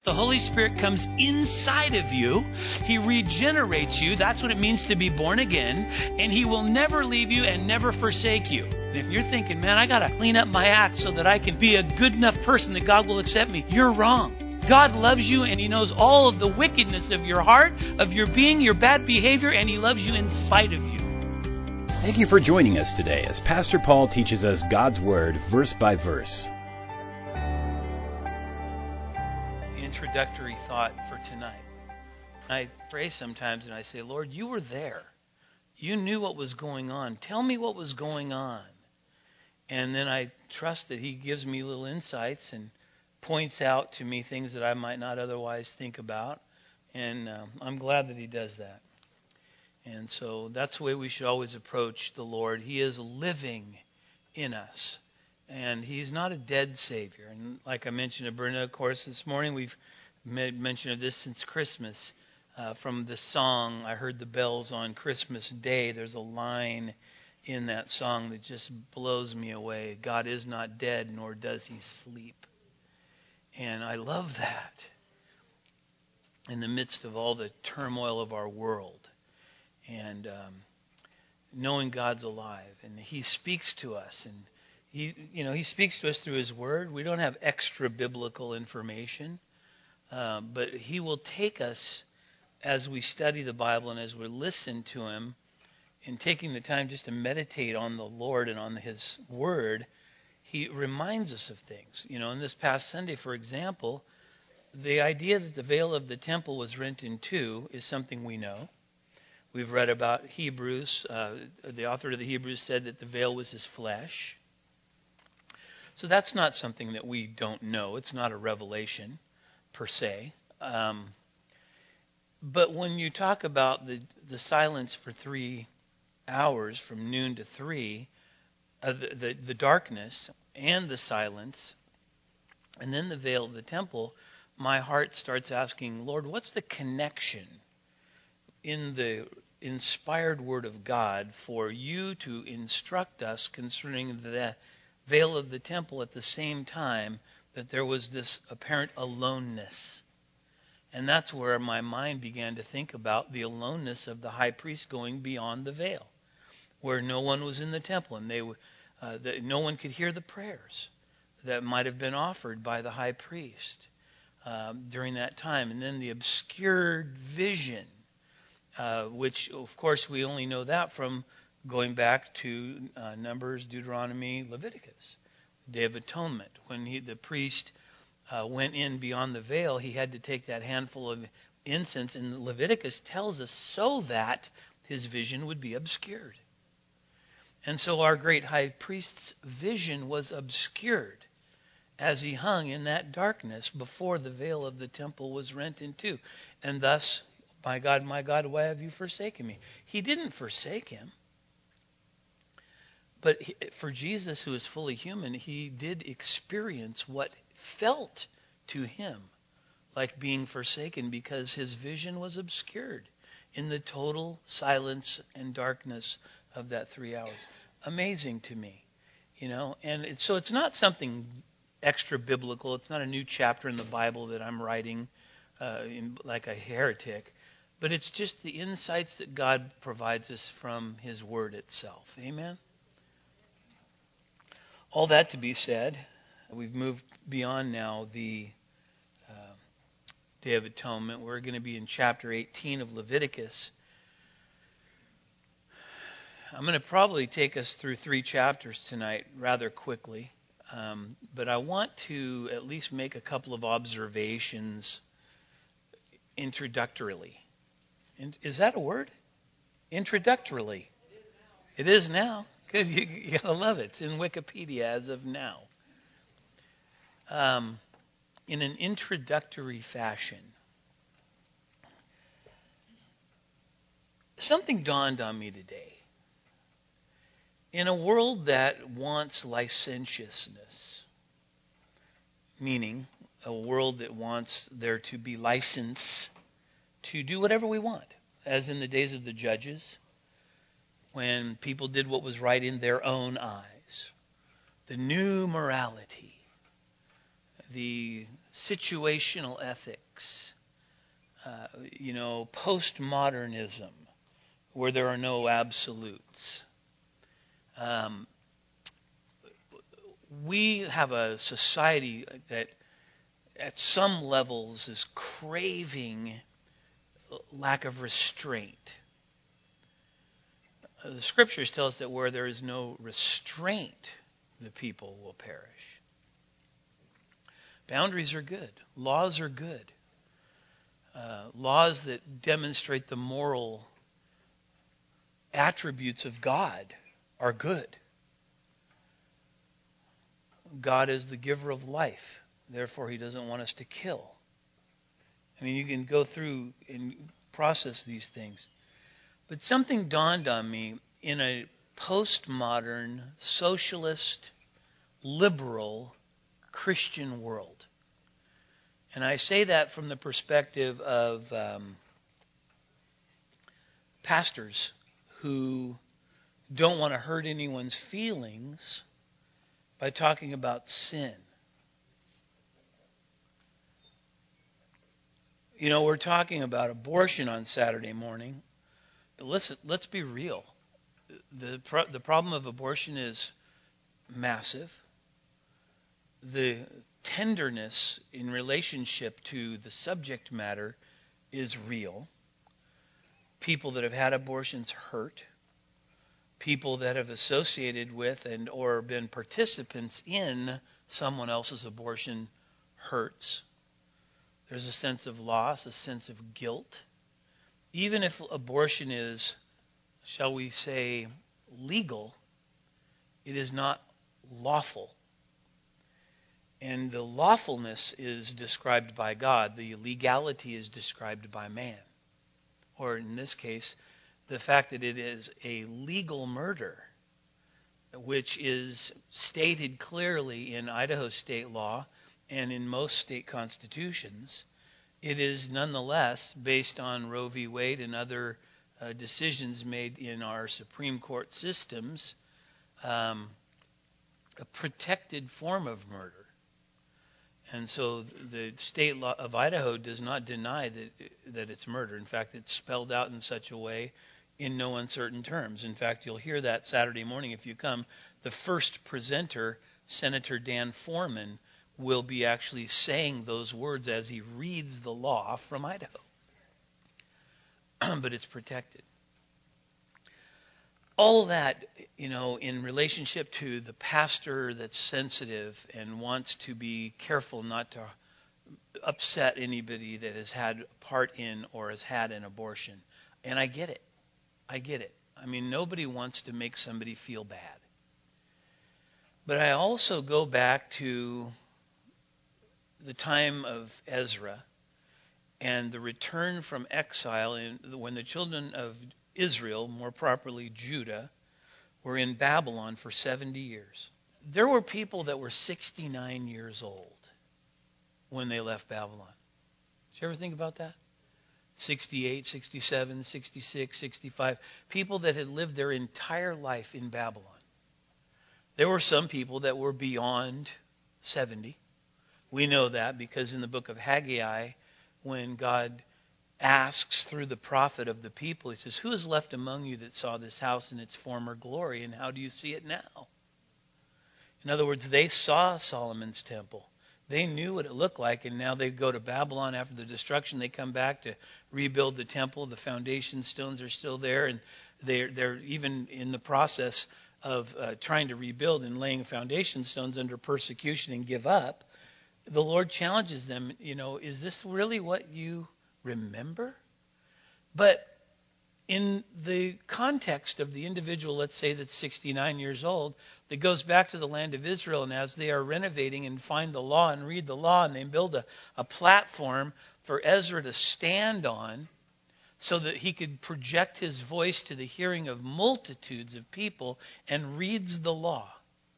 The Holy Spirit comes inside of you. He regenerates you. That's what it means to be born again. And He will never leave you and never forsake you. And if you're thinking, man, I got to clean up my act so that I can be a good enough person that God will accept me, you're wrong. God loves you, and He knows all of the wickedness of your heart, of your being, your bad behavior, and He loves you in spite of you. Thank you for joining us today as Pastor Paul teaches us God's Word verse by verse. Introductory thought for tonight. I pray sometimes and I say, Lord, you were there. You knew what was going on. Tell me what was going on. And then I trust that He gives me little insights and points out to me things that I might not otherwise think about. And I'm glad that He does that. And so that's the way we should always approach the Lord. He is living in us. And He's not a dead Savior. And like I mentioned to Brenda, of course, this morning, we've made mention of this since Christmas. From the song, I Heard the Bells on Christmas Day, there's a line in that song that just blows me away. God is not dead, nor does He sleep. And I love that in the midst of all the turmoil of our world. And knowing God's alive. And He speaks to us. And He speaks to us through His Word. We don't have extra biblical information, but He will take us as we study the Bible and as we listen to Him, and taking the time just to meditate on the Lord and on His Word. He reminds us of things. In this past Sunday, for example, the idea that the veil of the temple was rent in two is something we know. We've read about Hebrews. The author of the Hebrews said that the veil was His flesh. So that's not something that we don't know. It's not a revelation, per se. But when you talk about the silence for 3 hours, from noon to 3, the darkness and the silence, and then the veil of the temple, my heart starts asking, Lord, what's the connection in the inspired Word of God for You to instruct us concerning the veil of the temple at the same time that there was this apparent aloneness? And that's where my mind began to think about the aloneness of the high priest going beyond the veil, where no one was in the temple, and no one could hear the prayers that might have been offered by the high priest during that time. And then the obscured vision, which, of course, we only know that from going back to Numbers, Deuteronomy, Leviticus, Day of Atonement. When the priest went in beyond the veil, he had to take that handful of incense, and Leviticus tells us so that his vision would be obscured. And so our great high priest's vision was obscured as he hung in that darkness before the veil of the temple was rent in two. And thus, my God, why have You forsaken me? He didn't forsake him. But for Jesus, who is fully human, He did experience what felt to Him like being forsaken, because His vision was obscured in the total silence and darkness of that 3 hours. Amazing to me, And so it's not something extra biblical. It's not a new chapter in the Bible that I'm writing like a heretic. But it's just the insights that God provides us from His Word itself. Amen? All that to be said, we've moved beyond now the Day of Atonement. We're going to be in chapter 18 of Leviticus. I'm going to probably take us through 3 chapters tonight rather quickly. But I want to at least make a couple of observations introductorily. Is that a word? Introductorily. It is now. Good. You gotta love it. It's in Wikipedia as of now. In an introductory fashion, something dawned on me today. In a world that wants licentiousness, meaning a world that wants there to be license to do whatever we want, as in the days of the judges, when people did what was right in their own eyes, the new morality, the situational ethics, postmodernism, where there are no absolutes. We have a society that at some levels is craving lack of restraint. The scriptures tell us that where there is no restraint, the people will perish. Boundaries are good. Laws are good. Laws that demonstrate the moral attributes of God are good. God is the giver of life. Therefore, He doesn't want us to kill. I mean, you can go through and process these things. But something dawned on me in a postmodern, socialist, liberal, Christian world. And I say that from the perspective of pastors who don't want to hurt anyone's feelings by talking about sin. We're talking about abortion on Saturday morning. Listen, let's be real. The problem of abortion is massive. The tenderness in relationship to the subject matter is real. People that have had abortions hurt. People that have associated with and or been participants in someone else's abortion hurts. There's a sense of loss, a sense of guilt. Even if abortion is, shall we say, legal, it is not lawful. And the lawfulness is described by God. The legality is described by man. Or in this case, the fact that it is a legal murder, which is stated clearly in Idaho state law and in most state constitutions, it is nonetheless, based on Roe v. Wade and other decisions made in our Supreme Court systems, a protected form of murder. And so the state law of Idaho does not deny that it's murder. In fact, it's spelled out in such a way in no uncertain terms. In fact, you'll hear that Saturday morning if you come. The first presenter, Senator Dan Foreman, will be actually saying those words as he reads the law from Idaho. But it's protected. All of that, in relationship to the pastor that's sensitive and wants to be careful not to upset anybody that has had part in or has had an abortion. And I get it. I mean, nobody wants to make somebody feel bad. But I also go back to the time of Ezra and the return from exile when the children of Israel, more properly Judah, were in Babylon for 70 years. There were people that were 69 years old when they left Babylon. Did you ever think about that? 68, 67, 66, 65. People that had lived their entire life in Babylon. There were some people that were beyond 70. We know that because in the book of Haggai, when God asks through the prophet of the people, he says, "Who is left among you that saw this house in its former glory, and how do you see it now?" In other words, they saw Solomon's temple. They knew what it looked like, and now they go to Babylon after the destruction. They come back to rebuild the temple. The foundation stones are still there, and they're even in the process of trying to rebuild and laying foundation stones under persecution and give up. The Lord challenges them, is this really what you remember? But in the context of the individual, let's say that's 69 years old, that goes back to the land of Israel, and as they are renovating and find the law and read the law, and they build a platform for Ezra to stand on so that he could project his voice to the hearing of multitudes of people, and reads the law.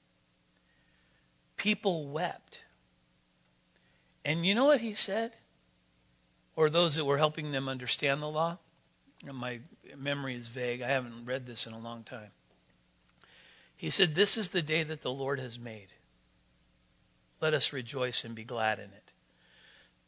People wept. And you know what he said? Or those that were helping them understand the law? My memory is vague. I haven't read this in a long time. He said, "This is the day that the Lord has made. Let us rejoice and be glad in it."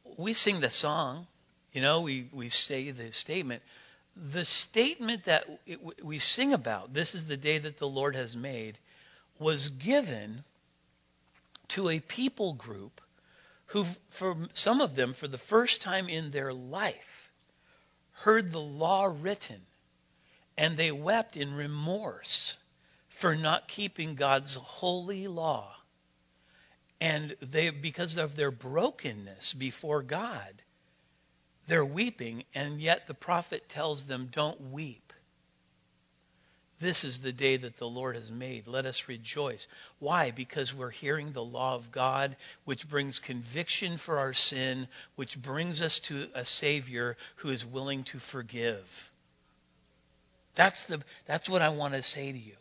we sing the song, we say the statement. The statement that we sing about, this is the day that the Lord has made, was given to a people group who, for some of them, for the first time in their life, heard the law written, and they wept in remorse for not keeping God's holy law. And because of their brokenness before God, they're weeping, and yet the prophet tells them, don't weep. This is the day that the Lord has made. Let us rejoice. Why? Because we're hearing the law of God, which brings conviction for our sin, which brings us to a Savior who is willing to forgive. That's what I want to say to you.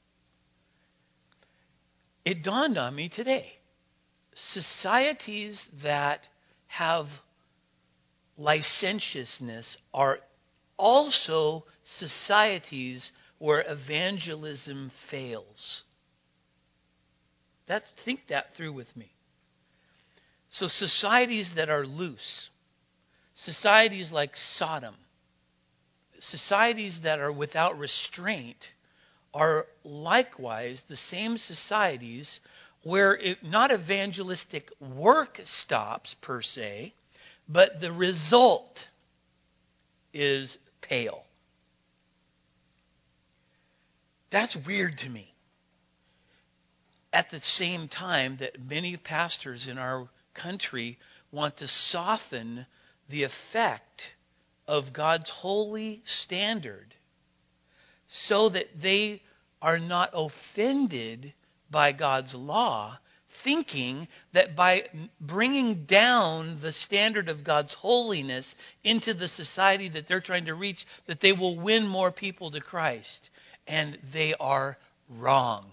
It dawned on me today. Societies that have licentiousness are also societies where evangelism fails. Think that through with me. So societies that are loose, societies like Sodom, societies that are without restraint are likewise the same societies where not evangelistic work stops per se, but the result is pale. That's weird to me. At the same time that many pastors in our country want to soften the effect of God's holy standard so that they are not offended by God's law, thinking that by bringing down the standard of God's holiness into the society that they're trying to reach, that they will win more people to Christ. And they are wrong.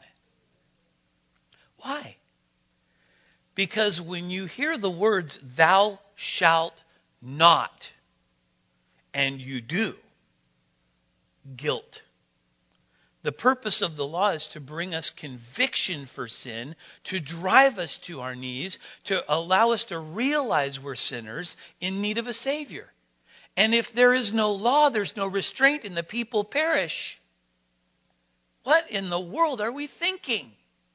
Why? Because when you hear the words, thou shalt not, and you do, guilt. The purpose of the law is to bring us conviction for sin, to drive us to our knees, to allow us to realize we're sinners in need of a Savior. And if there is no law, there's no restraint, and the people perish. What in the world are we thinking?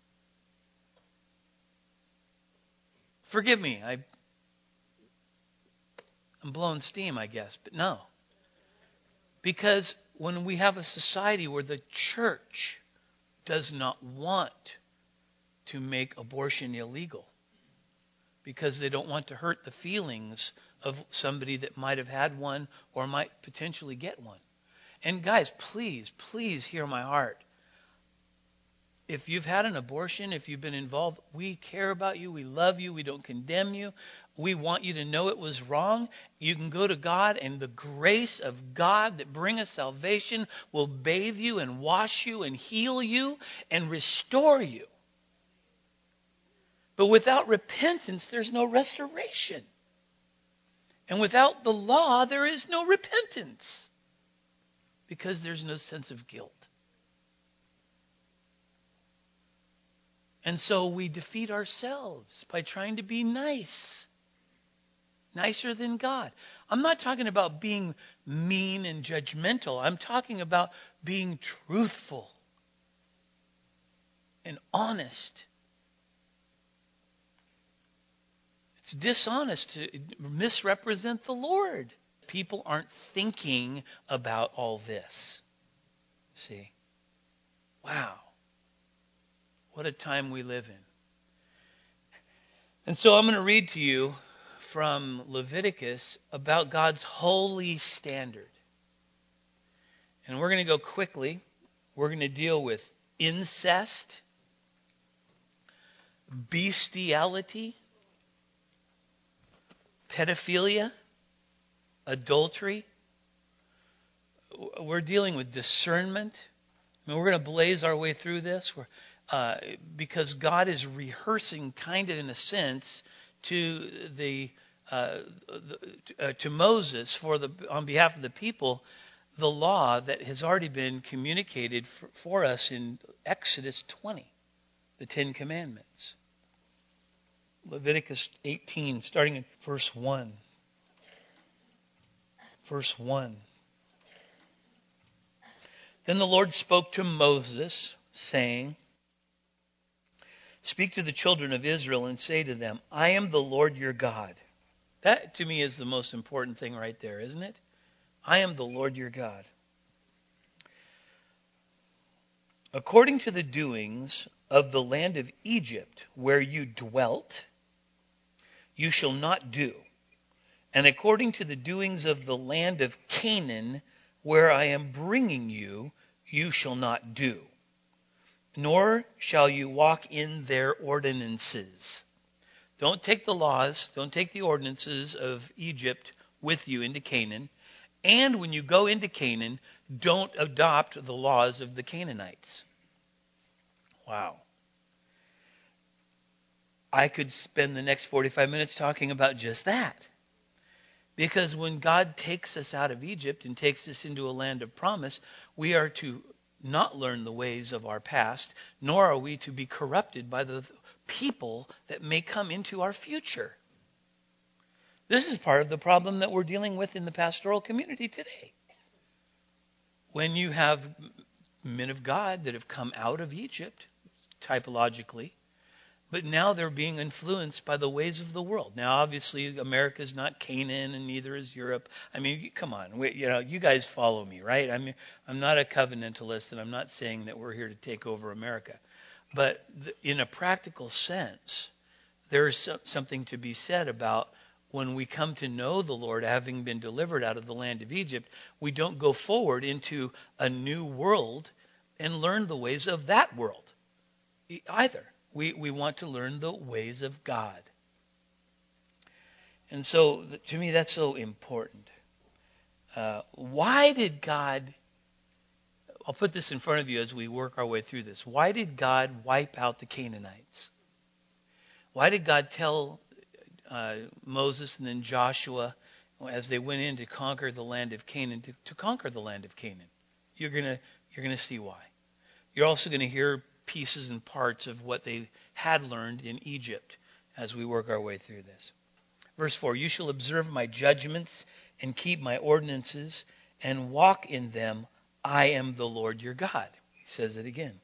Forgive me, I'm blowing steam, I guess, but no. Because when we have a society where the church does not want to make abortion illegal because they don't want to hurt the feelings of somebody that might have had one or might potentially get one. And guys, please hear my heart. If you've had an abortion, if you've been involved, we care about you. We love you. We don't condemn you. We want you to know it was wrong. You can go to God, and the grace of God that bringeth salvation will bathe you and wash you and heal you and restore you. But without repentance, there's no restoration. And without the law, there is no repentance because there's no sense of guilt. And so we defeat ourselves by trying to be nice. Nicer than God. I'm not talking about being mean and judgmental. I'm talking about being truthful and honest. It's dishonest to misrepresent the Lord. People aren't thinking about all this. See? Wow. What a time we live in. And so I'm going to read to you from Leviticus about God's holy standard. And we're going to go quickly. We're going to deal with incest, bestiality, pedophilia, adultery. We're dealing with discernment. I mean, we're going to blaze our way through this. Because God is rehearsing, kind of in a sense, to Moses on behalf of the people, the law that has already been communicated for us in Exodus 20, the Ten Commandments. Leviticus 18, starting in verse 1. Verse 1. Then the Lord spoke to Moses, saying, "Speak to the children of Israel and say to them, I am the Lord your God." That, to me, is the most important thing right there, isn't it? I am the Lord your God. According to the doings of the land of Egypt, where you dwelt, you shall not do. And according to the doings of the land of Canaan, where I am bringing you, you shall not do. Nor shall you walk in their ordinances. Don't take the laws, don't take the ordinances of Egypt with you into Canaan. And when you go into Canaan, don't adopt the laws of the Canaanites. Wow. I could spend the next 45 minutes talking about just that. Because when God takes us out of Egypt and takes us into a land of promise, we are to not learn the ways of our past, nor are we to be corrupted by the people that may come into our future. This is part of the problem that we're dealing with in the pastoral community today. When you have men of God that have come out of Egypt, typologically, but now they're being influenced by the ways of the world. Now, obviously, America is not Canaan, and neither is Europe. I mean, come on, you guys follow me, right? I'm not a covenantalist, and I'm not saying that we're here to take over America. But in a practical sense, there is something to be said about when we come to know the Lord, having been delivered out of the land of Egypt, we don't go forward into a new world and learn the ways of that world either. We want to learn the ways of God. And so, to me, that's so important. Why did God... I'll put this in front of you as we work our way through this. Why did God wipe out the Canaanites? Why did God tell Moses and then Joshua, as they went in to conquer the land of Canaan, to conquer the land of Canaan? You're gonna see why. You're also going to hear pieces and parts of what they had learned in Egypt as we work our way through this. Verse 4, "You shall observe my judgments and keep my ordinances and walk in them. I am the Lord your God." He says it again.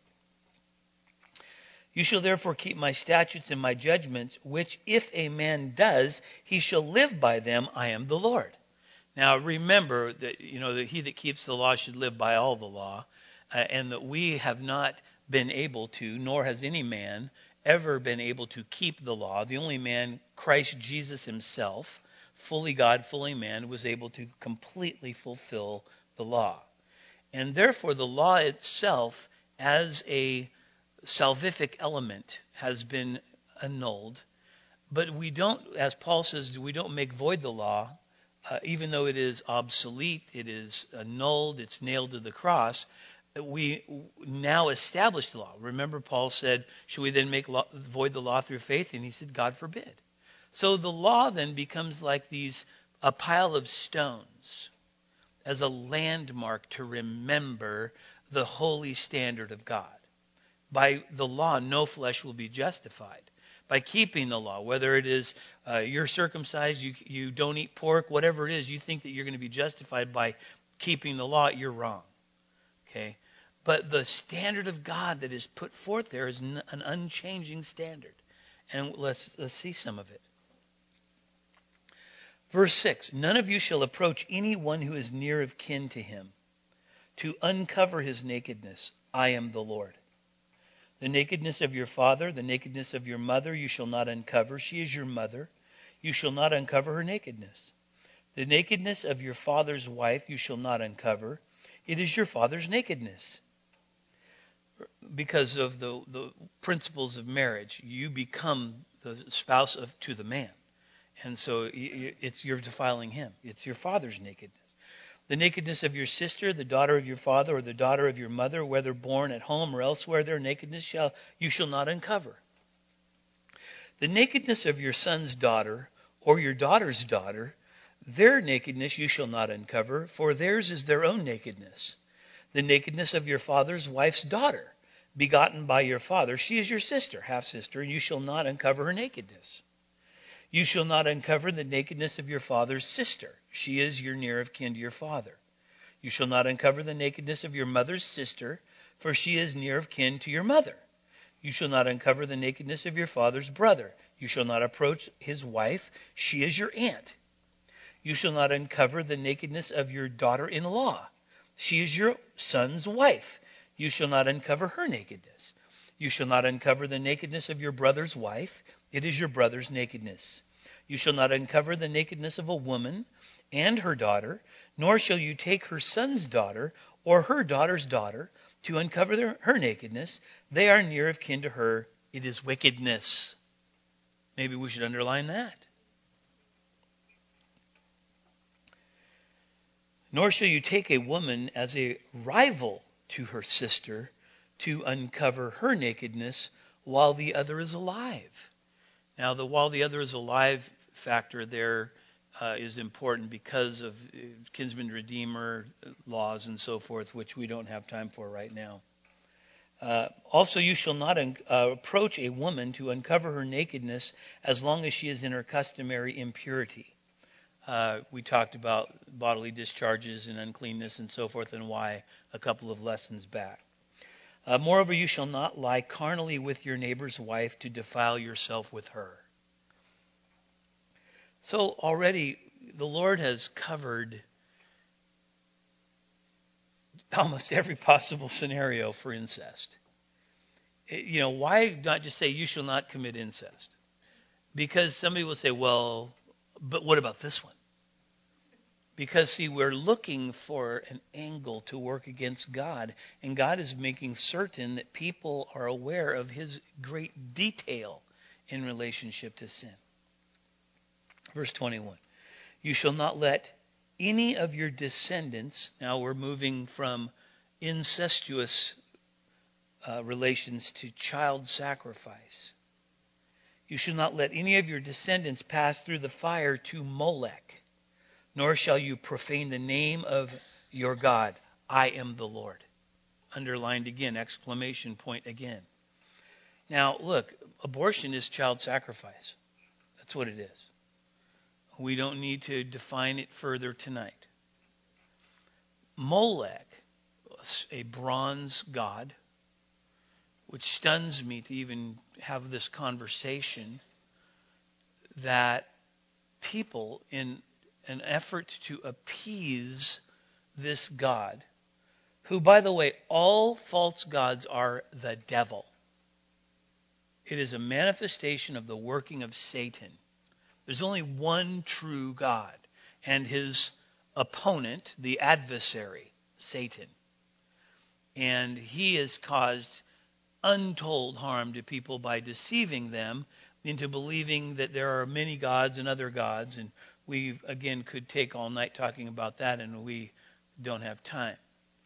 "You shall therefore keep my statutes and my judgments, which if a man does, he shall live by them. I am the Lord." Now remember that that he that keeps the law should live by all the law, and that we have not been able to, nor has any man ever been able to keep the law. The only man, Christ Jesus himself, fully God, fully man, was able to completely fulfill the law. And therefore the law itself, as a salvific element, has been annulled. But we don't, as Paul says, we don't make void the law, even though it is obsolete, it is annulled, it's nailed to the cross. We now establish the law. Remember, Paul said, should we then make void the law through faith? And he said, God forbid. So the law then becomes like a pile of stones as a landmark to remember the holy standard of God. By the law, no flesh will be justified. By keeping the law, whether it is you're circumcised, you don't eat pork, whatever it is, you think that you're going to be justified by keeping the law, you're wrong. Okay? But the standard of God that is put forth there is an unchanging standard. And let's see some of it. Verse 6, "None of you shall approach anyone who is near of kin to him, to uncover his nakedness. I am the Lord. The nakedness of your father, the nakedness of your mother, you shall not uncover. She is your mother. You shall not uncover her nakedness. The nakedness of your father's wife you shall not uncover. It is your father's nakedness." Because of the principles of marriage, you become the spouse to the man. And so you're defiling him. It's your father's nakedness. "The nakedness of your sister, the daughter of your father, or the daughter of your mother, whether born at home or elsewhere, their nakedness you shall not uncover. The nakedness of your son's daughter, or your daughter's daughter, their nakedness you shall not uncover, for theirs is their own nakedness. The nakedness of your father's wife's daughter, begotten by your father, she is your sister, half-sister, and you shall not uncover her nakedness. You shall not uncover the nakedness of your father's sister. She is your near of kin to your father. You shall not uncover the nakedness of your mother's sister, for she is near of kin to your mother. You shall not uncover the nakedness of your father's brother. You shall not approach his wife. She is your aunt. You shall not uncover the nakedness of your daughter-in-law. She is your son's wife. You shall not uncover her nakedness. You shall not uncover the nakedness of your brother's wife. It is your brother's nakedness. You shall not uncover the nakedness of a woman and her daughter, nor shall you take her son's daughter or her daughter's daughter to uncover her nakedness. They are near of kin to her. It is wickedness. Maybe we should underline that. Nor shall you take a woman as a rival to her sister to uncover her nakedness while the other is alive. Now, the while the other is alive factor there is important because of kinsman redeemer laws and so forth, which we don't have time for right now. Also, you shall not approach a woman to uncover her nakedness as long as she is in her customary impurity. We talked about bodily discharges and uncleanness and so forth and why a couple of lessons back. Moreover, you shall not lie carnally with your neighbor's wife to defile yourself with her. So already the Lord has covered almost every possible scenario for incest. Why not just say you shall not commit incest? Because somebody will say, well, but what about this one? Because, see, we're looking for an angle to work against God, and God is making certain that people are aware of His great detail in relationship to sin. Verse 21, you shall not let any of your descendants, now we're moving from incestuous relations to child sacrifice. You shall not let any of your descendants pass through the fire to Molech, nor shall you profane the name of your God. I am the Lord. Underlined again, exclamation point again. Now, look, abortion is child sacrifice. That's what it is. We don't need to define it further tonight. Molech, a bronze god, which stuns me to even have this conversation, that people, in an effort to appease this God, who, by the way, all false gods are the devil. It is a manifestation of the working of Satan. There's only one true God, and his opponent, the adversary, Satan. And he has caused untold harm to people by deceiving them into believing that there are many gods and other gods. And we, again, could take all night talking about that, and we don't have time.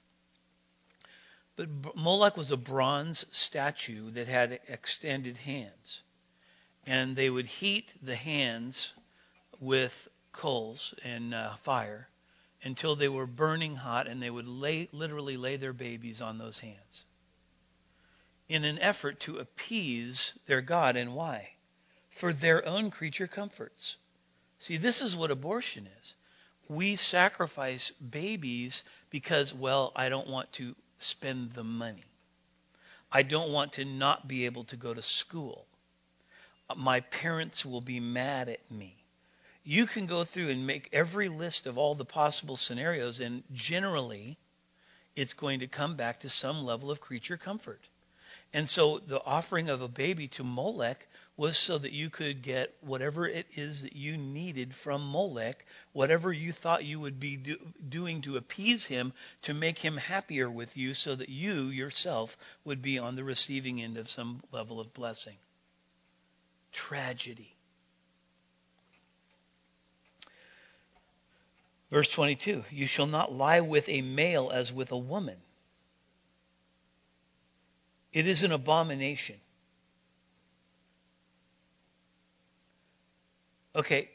But Moloch was a bronze statue that had extended hands. And they would heat the hands with coals and fire until they were burning hot, and they would literally lay their babies on those hands in an effort to appease their God. And why? For their own creature comforts. See, this is what abortion is. We sacrifice babies because, well, I don't want to spend the money. I don't want to not be able to go to school. My parents will be mad at me. You can go through and make every list of all the possible scenarios, and generally it's going to come back to some level of creature comfort. And so the offering of a baby to Molech was so that you could get whatever it is that you needed from Molech, whatever you thought you would be doing to appease him, to make him happier with you, so that you yourself would be on the receiving end of some level of blessing. Tragedy. Verse 22, you shall not lie with a male as with a woman. It is an abomination. Okay.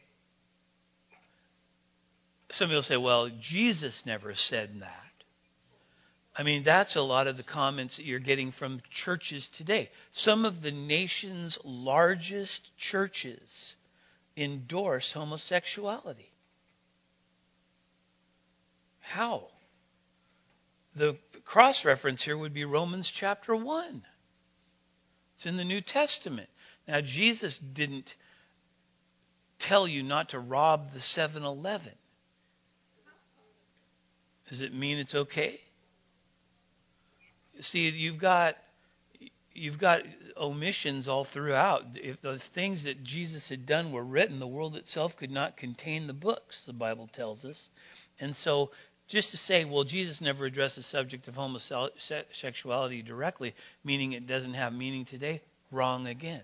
Somebody will say, well, Jesus never said that. I mean, that's a lot of the comments that you're getting from churches today. Some of the nation's largest churches endorse homosexuality? How? The cross-reference here would be Romans chapter 1. It's in the New Testament. Now, Jesus didn't tell you not to rob the 7-Eleven. Does it mean it's okay? See, you've got omissions all throughout. If the things that Jesus had done were written, the world itself could not contain the books, the Bible tells us. And so just to say, well, Jesus never addressed the subject of homosexuality directly, meaning it doesn't have meaning today, wrong again.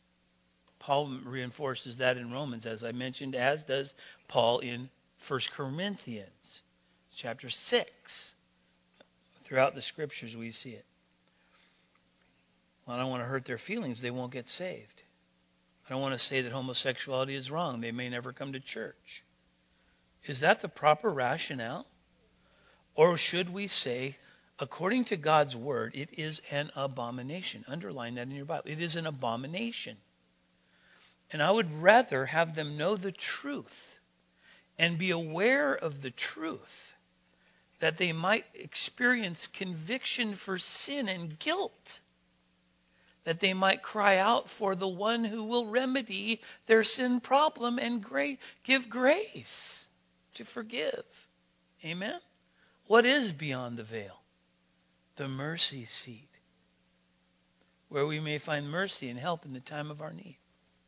Paul reinforces that in Romans, as I mentioned, as does Paul in 1 Corinthians chapter 6. Throughout the Scriptures we see it. Well, I don't want to hurt their feelings. They won't get saved. I don't want to say that homosexuality is wrong. They may never come to church. Is that the proper rationale? Or should we say, according to God's word, it is an abomination? Underline that in your Bible. It is an abomination. And I would rather have them know the truth and be aware of the truth, that they might experience conviction for sin and guilt, that they might cry out for the one who will remedy their sin problem and give grace to forgive. Amen? What is beyond the veil? The mercy seat, where we may find mercy and help in the time of our need.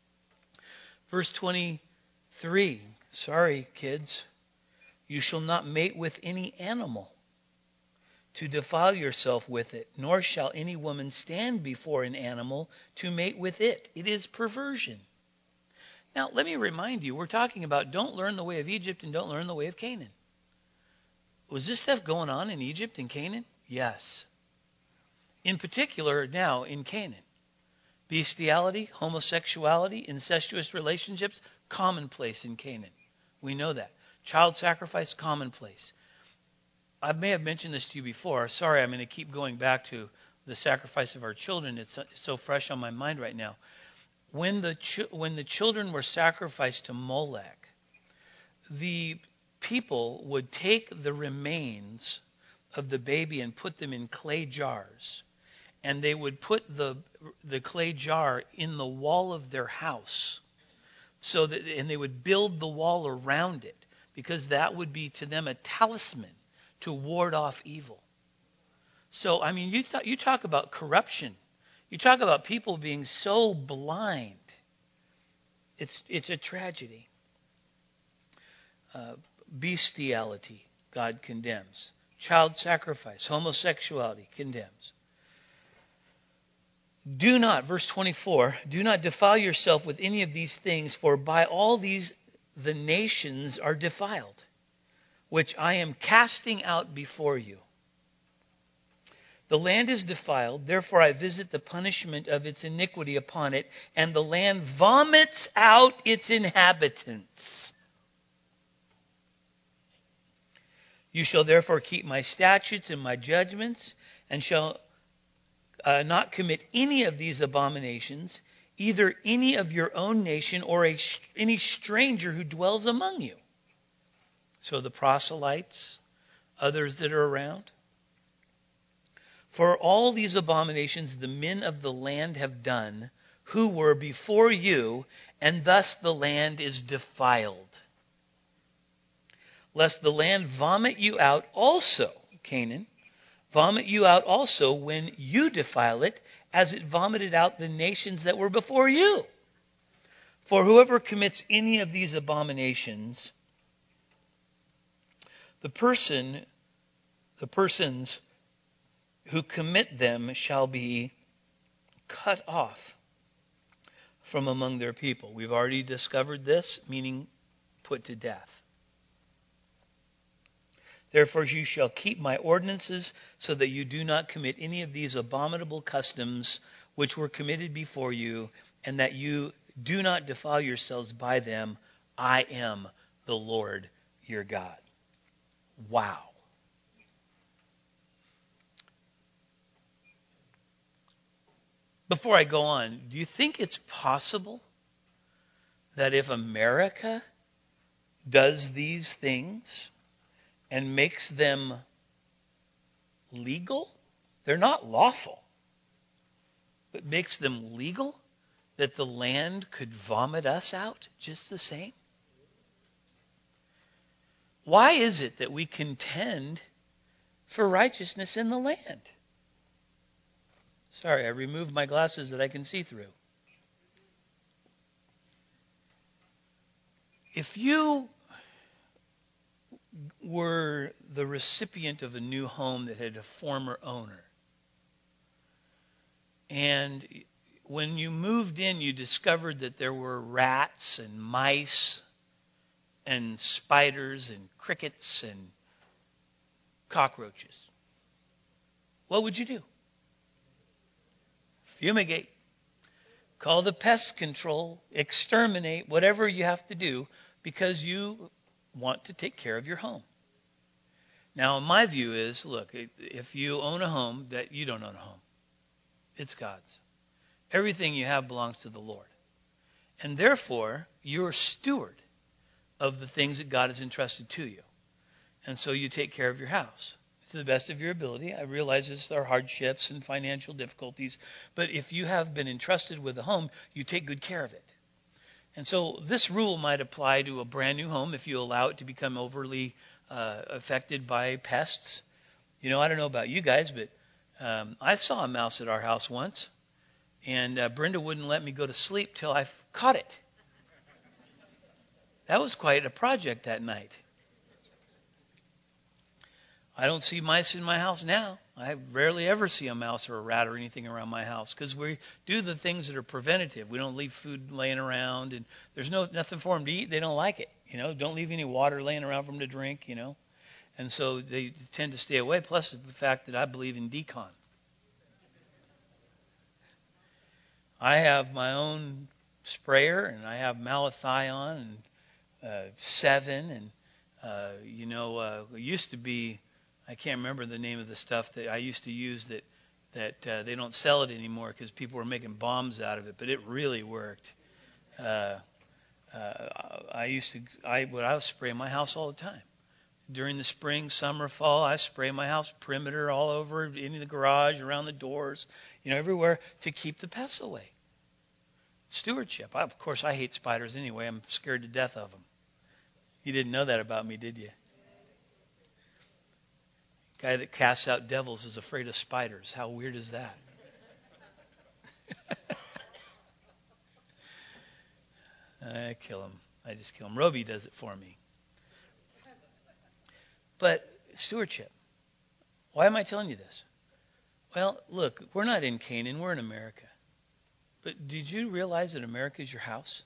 Verse 23, sorry kids, you shall not mate with any animal to defile yourself with it, nor shall any woman stand before an animal to mate with it. It is perversion. Now, let me remind you, we're talking about don't learn the way of Egypt and don't learn the way of Canaan. Was this stuff going on in Egypt and Canaan? Yes. In particular, now in Canaan. Bestiality, homosexuality, incestuous relationships, commonplace in Canaan. We know that. Child sacrifice, commonplace. I may have mentioned this to you before. Sorry, I'm going to keep going back to the sacrifice of our children. It's so fresh on my mind right now. When the children were sacrificed to Molech, the people would take the remains of the baby and put them in clay jars. And they would put the clay jar in the wall of their house. And they would build the wall around it, because that would be to them a talisman to ward off evil. So, I mean, you talk about corruption. You talk about people being so blind. It's a tragedy. Bestiality, God condemns. Child sacrifice, homosexuality, condemns. Do not, verse 24, do not defile yourself with any of these things, for by all these the nations are defiled, which I am casting out before you. The land is defiled, therefore I visit the punishment of its iniquity upon it, and the land vomits out its inhabitants. You shall therefore keep my statutes and my judgments, and shall not commit any of these abominations, either any of your own nation or any stranger who dwells among you. So the proselytes, others that are around. For all these abominations the men of the land have done, who were before you, and thus the land is defiled. Lest the land vomit you out also, Canaan, vomit you out also when you defile it, as it vomited out the nations that were before you. For whoever commits any of these abominations, the persons who commit them shall be cut off from among their people. We've already discovered this, meaning put to death. Therefore you shall keep my ordinances, so that you do not commit any of these abominable customs which were committed before you, and that you do not defile yourselves by them. I am the Lord your God. Wow. Before I go on, do you think it's possible that if America does these things and makes them legal, they're not lawful, but makes them legal, that the land could vomit us out just the same? Why is it that we contend for righteousness in the land? Sorry, I removed my glasses that I can see through. If you were the recipient of a new home that had a former owner, and when you moved in, you discovered that there were rats and mice and spiders and crickets and cockroaches, what would you do? Fumigate. Call the pest control, exterminate, whatever you have to do, because you want to take care of your home. Now, my view is, look, if you own a home, that you don't own a home. It's God's. Everything you have belongs to the Lord. And therefore, you're a steward of the things that God has entrusted to you. And so you take care of your house to the best of your ability. I realize there are hardships and financial difficulties, but if you have been entrusted with a home, you take good care of it. And so this rule might apply to a brand new home if you allow it to become overly affected by pests. You know, I don't know about you guys, but I saw a mouse at our house once, and Brenda wouldn't let me go to sleep till I caught it. That was quite a project that night. I don't see mice in my house now. I rarely ever see a mouse or a rat or anything around my house because we do the things that are preventative. We don't leave food laying around, and there's nothing for them to eat. They don't like it. You know, don't leave any water laying around for them to drink, you know. And so they tend to stay away, plus the fact that I believe in decon. I have my own sprayer, and I have malathion and 7, and, it used to be, I can't remember the name of the stuff that I used to use that they don't sell it anymore because people were making bombs out of it, but it really worked. I would spray my house all the time. During the spring, summer, fall, I spray my house perimeter all over, in the garage, around the doors, everywhere to keep the pests away. Stewardship. Of course, I hate spiders anyway. I'm scared to death of them. You didn't know that about me, did you? Guy that casts out devils is afraid of spiders. How weird is that? I kill him. I just kill him. Roby does it for me. But stewardship. Why am I telling you this? Well, look, we're not in Canaan. We're in America. But did you realize that America is your house?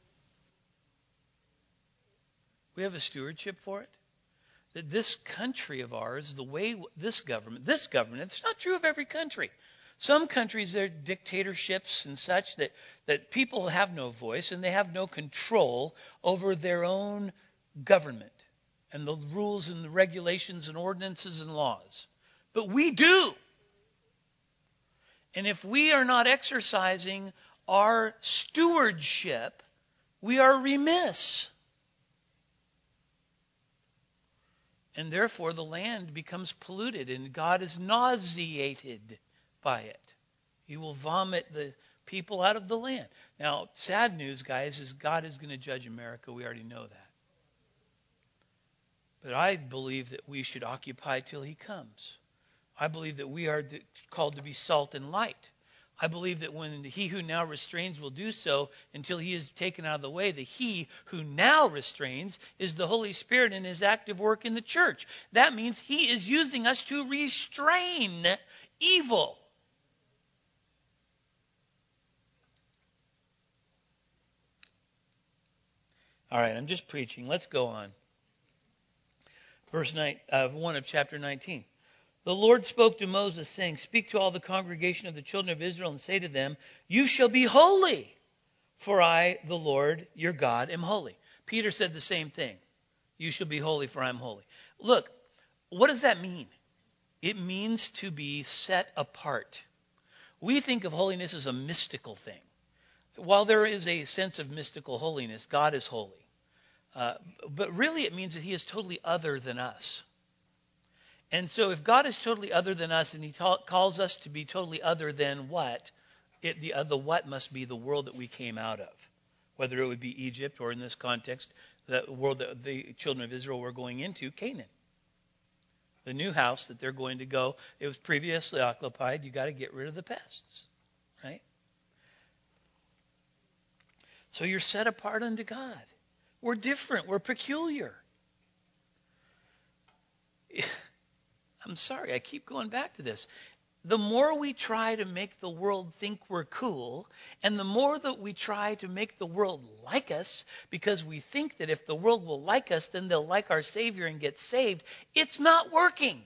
We have a stewardship for it. That this country of ours, the way this government, it's not true of every country. Some countries, there are dictatorships and such that people have no voice and they have no control over their own government and the rules and the regulations and ordinances and laws. But we do. And if we are not exercising our stewardship, we are remiss. And therefore, the land becomes polluted, and God is nauseated by it. He will vomit the people out of the land. Now, sad news, guys, is God is going to judge America. We already know that. But I believe that we should occupy till He comes. I believe that we are called to be salt and light. I believe that when He who now restrains will do so until He is taken out of the way, the He who now restrains is the Holy Spirit in His active work in the church. That means He is using us to restrain evil. All right, I'm just preaching. Let's go on. Verse 1 of chapter 19. The Lord spoke to Moses, saying, Speak to all the congregation of the children of Israel and say to them, You shall be holy, for I, the Lord, your God, am holy. Peter said the same thing. You shall be holy, for I am holy. Look, what does that mean? It means to be set apart. We think of holiness as a mystical thing. while there is a sense of mystical holiness, God is holy. But really it means that he is totally other than us. And so if God is totally other than us and he calls us to be totally other than what? The what must be the world that we came out of. Whether it would be Egypt or in this context, the world that the children of Israel were going into, Canaan. The new house that they're going to go, it was previously occupied. You got to get rid of the pests, right? So you're set apart unto God. We're different. We're peculiar. I'm sorry, I keep going back to this. The more we try to make the world think we're cool, and the more that we try to make the world like us, because we think that if the world will like us, then they'll like our Savior and get saved, it's not working.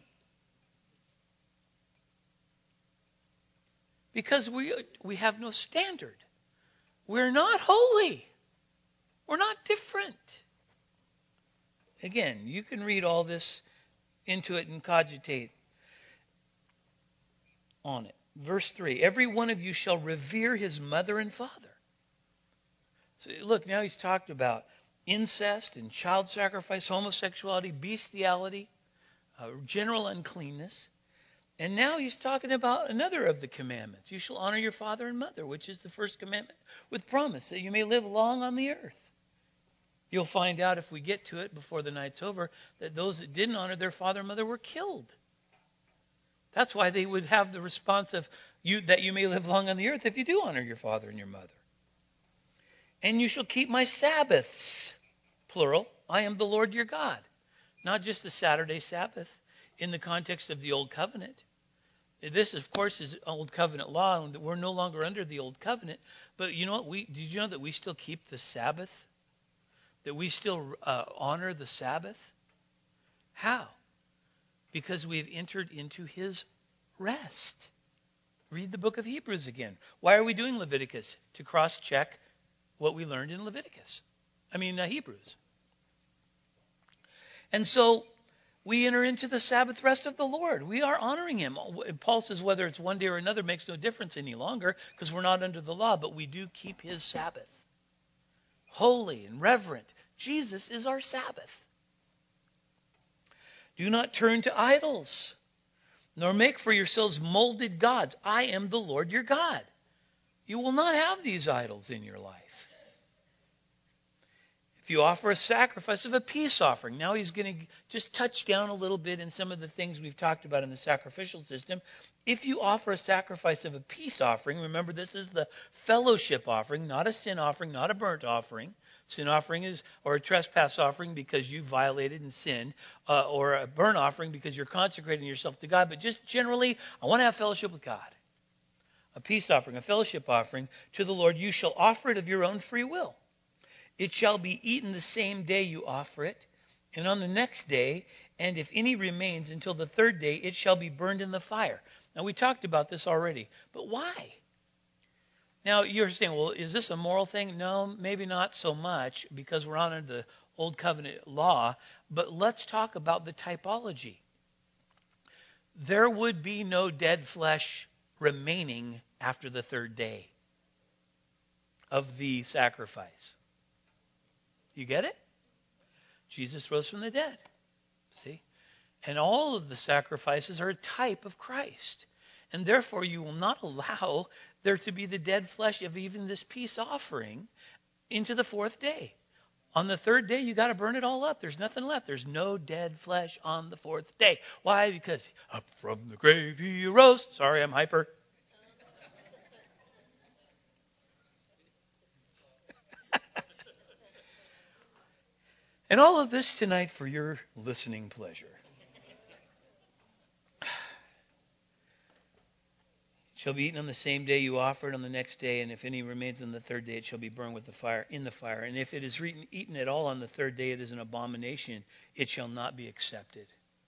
Because we have no standard. We're not holy. We're not different. Again, you can read all this into it and cogitate on it. Verse 3, every one of you shall revere his mother and father. So look, now he's talked about incest and child sacrifice, homosexuality, bestiality, general uncleanness. And now he's talking about another of the commandments. You shall honor your father and mother, which is the first commandment, with promise that you may live long on the earth. You'll find out if we get to it before the night's over that those that didn't honor their father and mother were killed. That's why they would have the response of that you may live long on the earth if you do honor your father and your mother. And you shall keep my Sabbaths, plural. I am the Lord your God. Not just the Saturday Sabbath in the context of the Old Covenant. This, of course, is Old Covenant law, and we're no longer under the Old Covenant. But you know what? Did you know that we still keep the Sabbath? That we still honor the Sabbath? How? Because we've entered into his rest. Read the book of Hebrews again. Why are we doing Leviticus? To cross-check what we learned in Hebrews. And so we enter into the Sabbath rest of the Lord. We are honoring him. Paul says whether it's one day or another makes no difference any longer because we're not under the law, but we do keep his Sabbath. Holy and reverent. Jesus is our Sabbath. Do not turn to idols, nor make for yourselves molded gods. I am the Lord your God. You will not have these idols in your life. If you offer a sacrifice of a peace offering, now he's going to just touch down a little bit in some of the things we've talked about in the sacrificial system. If you offer a sacrifice of a peace offering, remember this is the fellowship offering, not a sin offering, not a burnt offering. Sin offering is, or a trespass offering because you violated and sinned, or a burnt offering because you're consecrating yourself to God. But just generally, I want to have fellowship with God. A peace offering, a fellowship offering to the Lord, you shall offer it of your own free will. It shall be eaten the same day you offer it, and on the next day, and if any remains until the third day, it shall be burned in the fire. Now, we talked about this already, but why? Now, you're saying, well, is this a moral thing? No, maybe not so much because we're under the Old Covenant law, but let's talk about the typology. There would be no dead flesh remaining after the third day of the sacrifice. You get it? Jesus rose from the dead. See? And all of the sacrifices are a type of Christ. And therefore, you will not allow there to be the dead flesh of even this peace offering into the fourth day. On the third day, you got to burn it all up. There's nothing left. There's no dead flesh on the fourth day. Why? Because up from the grave he arose. Sorry, I'm hyper. And all of this tonight for your listening pleasure. Shall be eaten on the same day you offer it, on the next day, and if any remains on the third day, it shall be burned with the fire in the fire. And if it is eaten at all on the third day, it is an abomination. It shall not be accepted.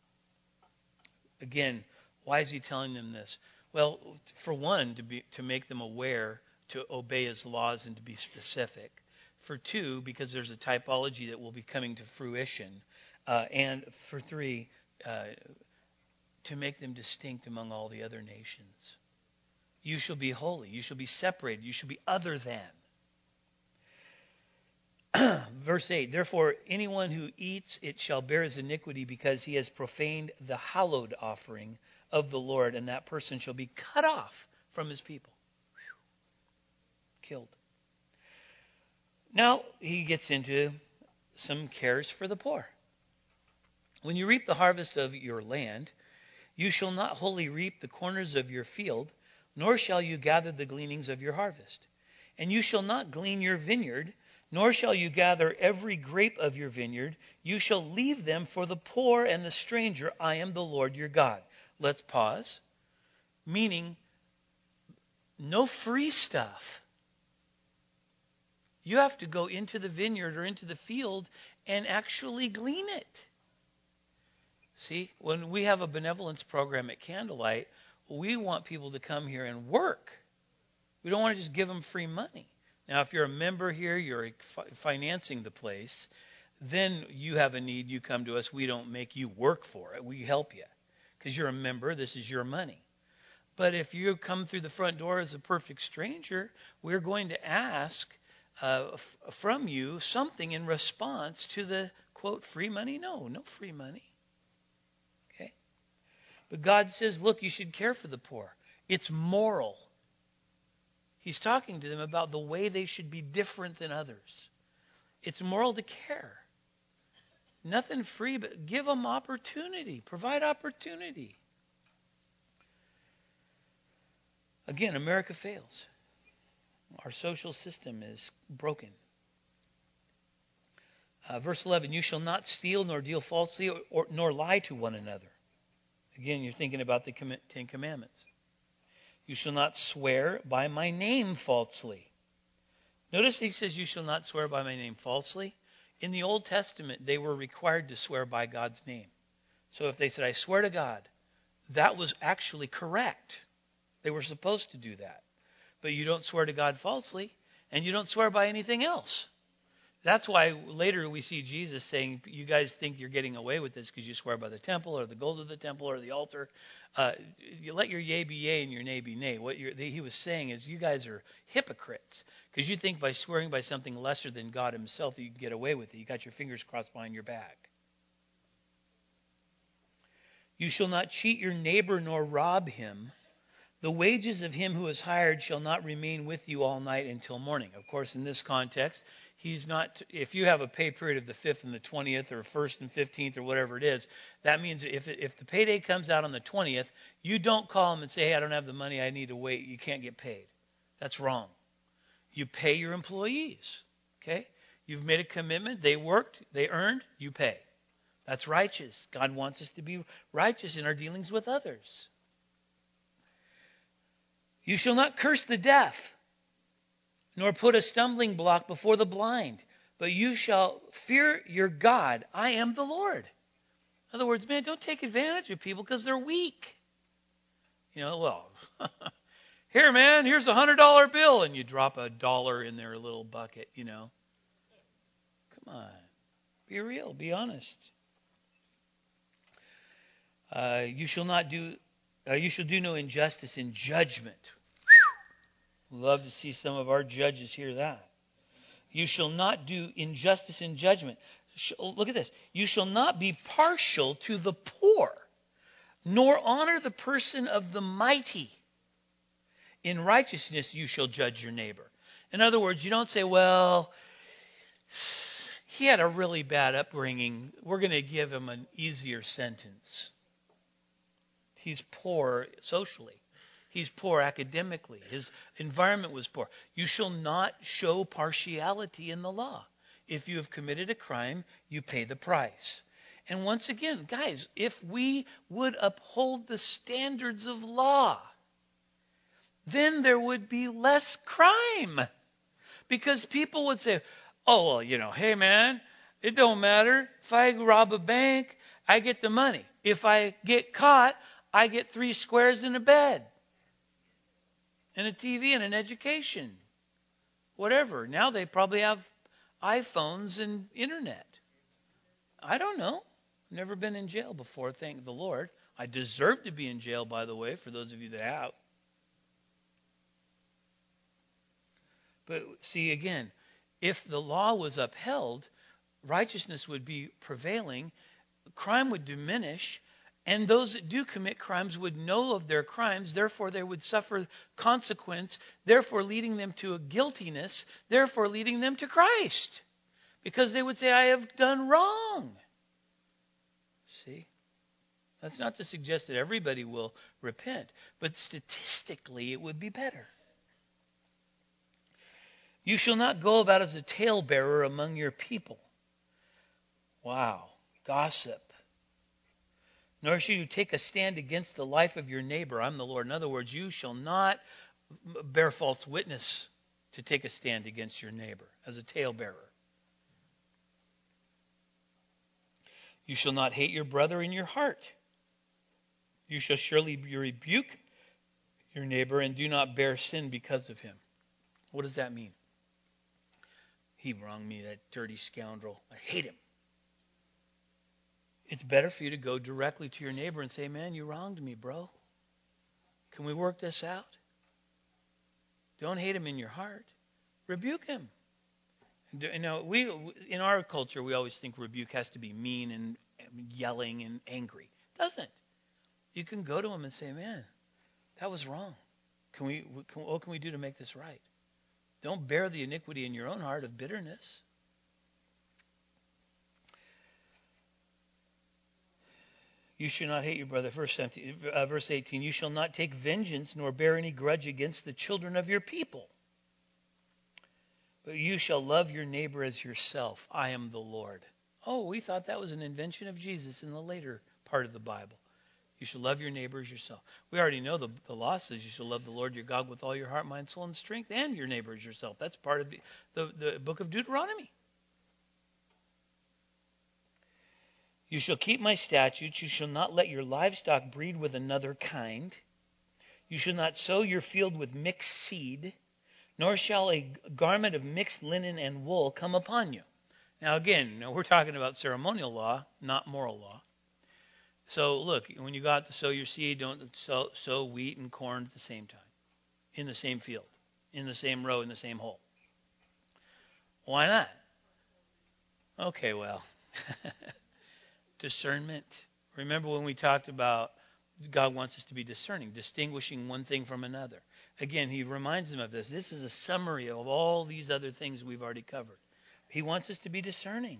Again, why is he telling them this? Well, for one, to make them aware, to obey his laws and to be specific. For two, because there's a typology that will be coming to fruition. And for three, to make them distinct among all the other nations. You shall be holy. You shall be separated. You shall be other than. Verse 8, therefore anyone who eats it shall bear his iniquity because he has profaned the hallowed offering of the Lord, and that person shall be cut off from his people. Whew. Killed. Now he gets into some cares for the poor. When you reap the harvest of your land, you shall not wholly reap the corners of your field, nor shall you gather the gleanings of your harvest. And you shall not glean your vineyard, nor shall you gather every grape of your vineyard. You shall leave them for the poor and the stranger. I am the Lord your God. Let's pause. Meaning, no free stuff. You have to go into the vineyard or into the field and actually glean it. See, when we have a benevolence program at Candlelight, we want people to come here and work. We don't want to just give them free money. Now, if you're a member here, you're financing the place, then you have a need, you come to us. We don't make you work for it. We help you because you're a member. This is your money. But if you come through the front door as a perfect stranger, we're going to ask from you something in response to the, quote, free money. No free money. Okay? But God says, look, you should care for the poor. It's moral. He's talking to them about the way they should be different than others. It's moral to care. Nothing free, but give them opportunity. Provide opportunity. Again, America fails. Our social system is broken. Verse 11, you shall not steal nor deal falsely nor lie to one another. Again, you're thinking about the Ten Commandments. You shall not swear by my name falsely. Notice he says you shall not swear by my name falsely. In the Old Testament, they were required to swear by God's name. So if they said, I swear to God, that was actually correct. They were supposed to do that. But you don't swear to God falsely, and you don't swear by anything else. That's why later we see Jesus saying, you guys think you're getting away with this because you swear by the temple or the gold of the temple or the altar. You let your yea be yea and your nay be nay. What he was saying is you guys are hypocrites because you think by swearing by something lesser than God himself that you can get away with it. You got your fingers crossed behind your back. You shall not cheat your neighbor nor rob him. The wages of him who is hired shall not remain with you all night until morning. Of course, in this context, he's not. If you have a pay period of the 5th and the 20th or 1st and 15th or whatever it is, that means if the payday comes out on the 20th, you don't call him and say, hey, I don't have the money, I need to wait. You can't get paid. That's wrong. You pay your employees. Okay? You've made a commitment. They worked. They earned. You pay. That's righteous. God wants us to be righteous in our dealings with others. You shall not curse the deaf, nor put a stumbling block before the blind, but you shall fear your God. I am the Lord. In other words, man, don't take advantage of people because they're weak. Well, here, man, here's $100 bill, and you drop $1 in their little bucket, Come on. Be real. Be honest. You shall do no injustice in judgment. Love to see some of our judges hear that. You shall not do injustice in judgment. Look at this. You shall not be partial to the poor, nor honor the person of the mighty. In righteousness you shall judge your neighbor. In other words, you don't say, well, he had a really bad upbringing. We're going to give him an easier sentence. He's poor socially. He's poor academically. His environment was poor. You shall not show partiality in the law. If you have committed a crime, you pay the price. And once again, guys, if we would uphold the standards of law, then there would be less crime. Because people would say, oh, well, hey, man, it don't matter. If I rob a bank, I get the money. If I get caught, I get 3 squares in a bed. And a TV and an education. Whatever. Now they probably have iPhones and internet. I don't know. Never been in jail before, thank the Lord. I deserve to be in jail, by the way, for those of you that have. But see, again, if the law was upheld, righteousness would be prevailing, crime would diminish, and those that do commit crimes would know of their crimes, therefore they would suffer consequence, therefore leading them to a guiltiness, therefore leading them to Christ. Because they would say, I have done wrong. See? That's not to suggest that everybody will repent, but statistically it would be better. You shall not go about as a talebearer among your people. Wow. Gossip. Nor shall you take a stand against the life of your neighbor. I'm the Lord. In other words, you shall not bear false witness to take a stand against your neighbor as a talebearer. You shall not hate your brother in your heart. You shall surely rebuke your neighbor and do not bear sin because of him. What does that mean? He wronged me, that dirty scoundrel. I hate him. It's better for you to go directly to your neighbor and say, man, you wronged me, bro. Can we work this out? Don't hate him in your heart. Rebuke him. You know, we in our culture, we always think rebuke has to be mean and yelling and angry. It doesn't. You can go to him and say, man, that was wrong. What can we do to make this right? Don't bear the iniquity in your own heart of bitterness. You shall not hate your brother. Verse 18, you shall not take vengeance nor bear any grudge against the children of your people. But you shall love your neighbor as yourself. I am the Lord. Oh, we thought that was an invention of Jesus in the later part of the Bible. You shall love your neighbor as yourself. We already know the law says you shall love the Lord your God with all your heart, mind, soul, and strength, and your neighbor as yourself. That's part of the book of Deuteronomy. You shall keep my statutes. You shall not let your livestock breed with another kind. You shall not sow your field with mixed seed, nor shall a garment of mixed linen and wool come upon you. Now again, we're talking about ceremonial law, not moral law. So look, when you go out to sow your seed, don't sow wheat and corn at the same time, in the same field, in the same row, in the same hole. Why not? Okay, well, discernment. Remember when we talked about God wants us to be discerning, distinguishing one thing from another. Again, he reminds them of this. This is a summary of all these other things we've already covered. He wants us to be discerning.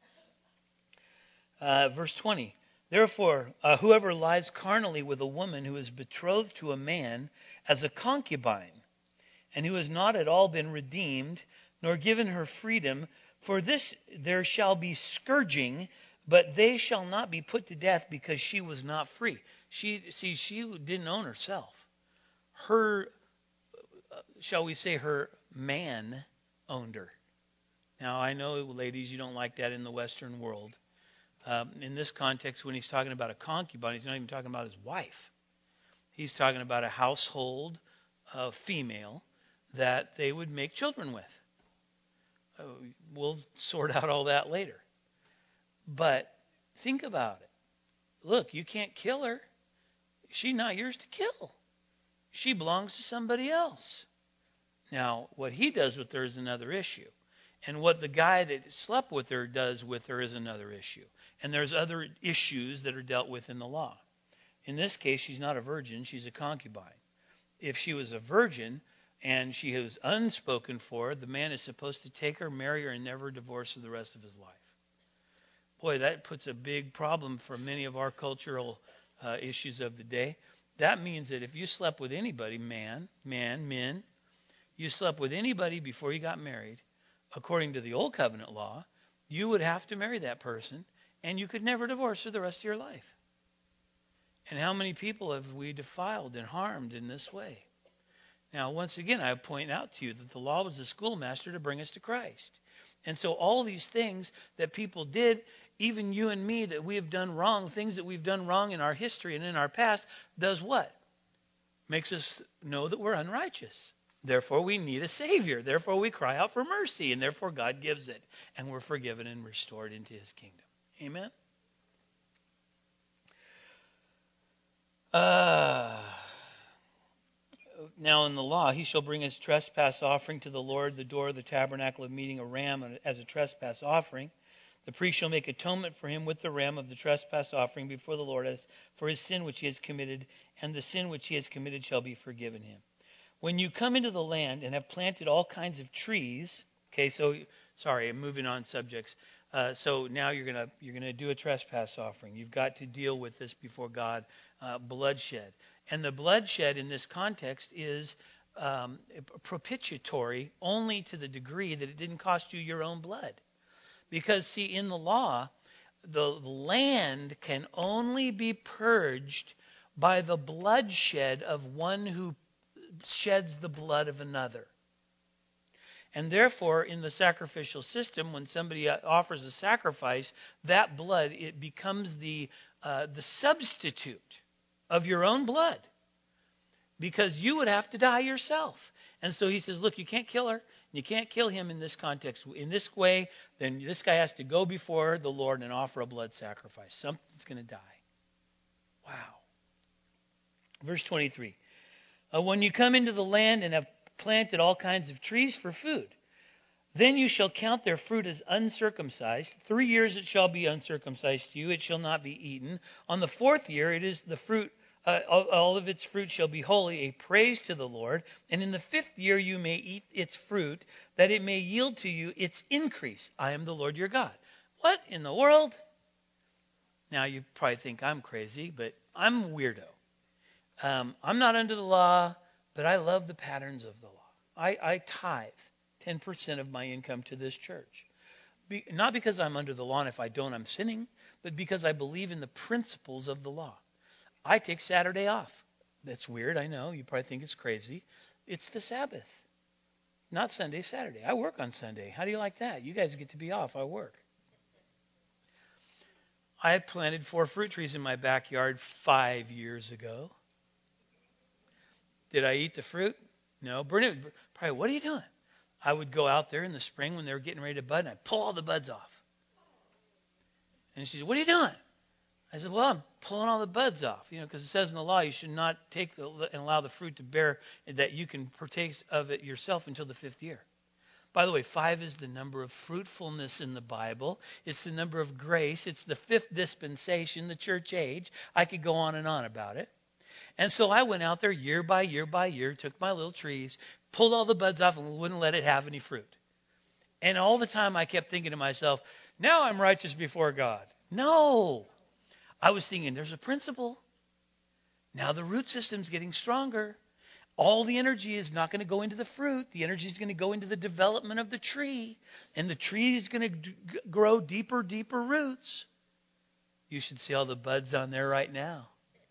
Verse 20. Therefore, whoever lies carnally with a woman who is betrothed to a man as a concubine, and who has not at all been redeemed, nor given her freedom, for this there shall be scourging, but they shall not be put to death because she was not free. She didn't own herself. Her, shall we say, her man owned her. Now, I know, ladies, you don't like that in the Western world. In this context, when he's talking about a concubine, he's not even talking about his wife. He's talking about a household female that they would make children with. We'll sort out all that later. But think about it. Look, you can't kill her. She's not yours to kill. She belongs to somebody else. Now, what he does with her is another issue. And what the guy that slept with her does with her is another issue. And there's other issues that are dealt with in the law. In this case, she's not a virgin, she's a concubine. If she was a virgin and she was unspoken for, the man is supposed to take her, marry her, and never divorce her the rest of his life. Boy, that puts a big problem for many of our cultural issues of the day. That means that if you slept with anybody, men, you slept with anybody before you got married, according to the Old Covenant law, you would have to marry that person, and you could never divorce her the rest of your life. And how many people have we defiled and harmed in this way? Now, once again, I point out to you that the law was the schoolmaster to bring us to Christ. And so all these things that people did, even you and me, that we have done wrong, things that we've done wrong in our history and in our past, does what? Makes us know that we're unrighteous. Therefore, we need a Savior. Therefore, we cry out for mercy, and therefore God gives it, and we're forgiven and restored into His kingdom. Amen? Now in the law, he shall bring his trespass offering to the Lord, the door of the tabernacle of meeting, a ram as a trespass offering. The priest shall make atonement for him with the ram of the trespass offering before the Lord as for his sin which he has committed, and the sin which he has committed shall be forgiven him. When you come into the land and have planted all kinds of trees, okay, so sorry, I'm moving on subjects. So now you're gonna do a trespass offering. You've got to deal with this before God, bloodshed. And the bloodshed in this context is propitiatory only to the degree that it didn't cost you your own blood. Because, see, in the law, the land can only be purged by the bloodshed of one who sheds the blood of another. And therefore, in the sacrificial system, when somebody offers a sacrifice, that blood, it becomes the substitute of your own blood, because you would have to die yourself. And so he says, look, you can't kill her. You can't kill him in this context. In this way, then this guy has to go before the Lord and offer a blood sacrifice. Something's going to die. Wow. Verse 23. When you come into the land and have planted all kinds of trees for food, then you shall count their fruit as uncircumcised. 3 years it shall be uncircumcised to you. It shall not be eaten. On the 4th year it is the fruit. All of its fruit shall be holy, a praise to the Lord. And in the 5th year you may eat its fruit, that it may yield to you its increase. I am the Lord your God. What in the world? Now you probably think I'm crazy, but I'm a weirdo. I'm not under the law, but I love the patterns of the law. I tithe 10% of my income to this church. Not because I'm under the law, and if I don't, I'm sinning, but because I believe in the principles of the law. I take Saturday off. That's weird, I know. You probably think it's crazy. It's the Sabbath. Not Sunday, Saturday. I work on Sunday. How do you like that? You guys get to be off. I work. I planted 4 fruit trees in my backyard 5 years ago. Did I eat the fruit? No. Brenda, probably, what are you doing? I would go out there in the spring when they were getting ready to bud, and I'd pull all the buds off. And she said, what are you doing? I said, well, I'm pulling all the buds off, because it says in the law you should not take and allow the fruit to bear, that you can partake of it yourself until the 5th year. By the way, 5 is the number of fruitfulness in the Bible. It's the number of grace. It's the 5th dispensation, the church age. I could go on and on about it. And so I went out there year by year by year, took my little trees, pulled all the buds off, and wouldn't let it have any fruit. And all the time I kept thinking to myself, now I'm righteous before God. No. I was thinking, there's a principle. Now the root system's getting stronger. All the energy is not going to go into the fruit. The energy is going to go into the development of the tree. And the tree is going to grow deeper, deeper roots. You should see all the buds on there right now.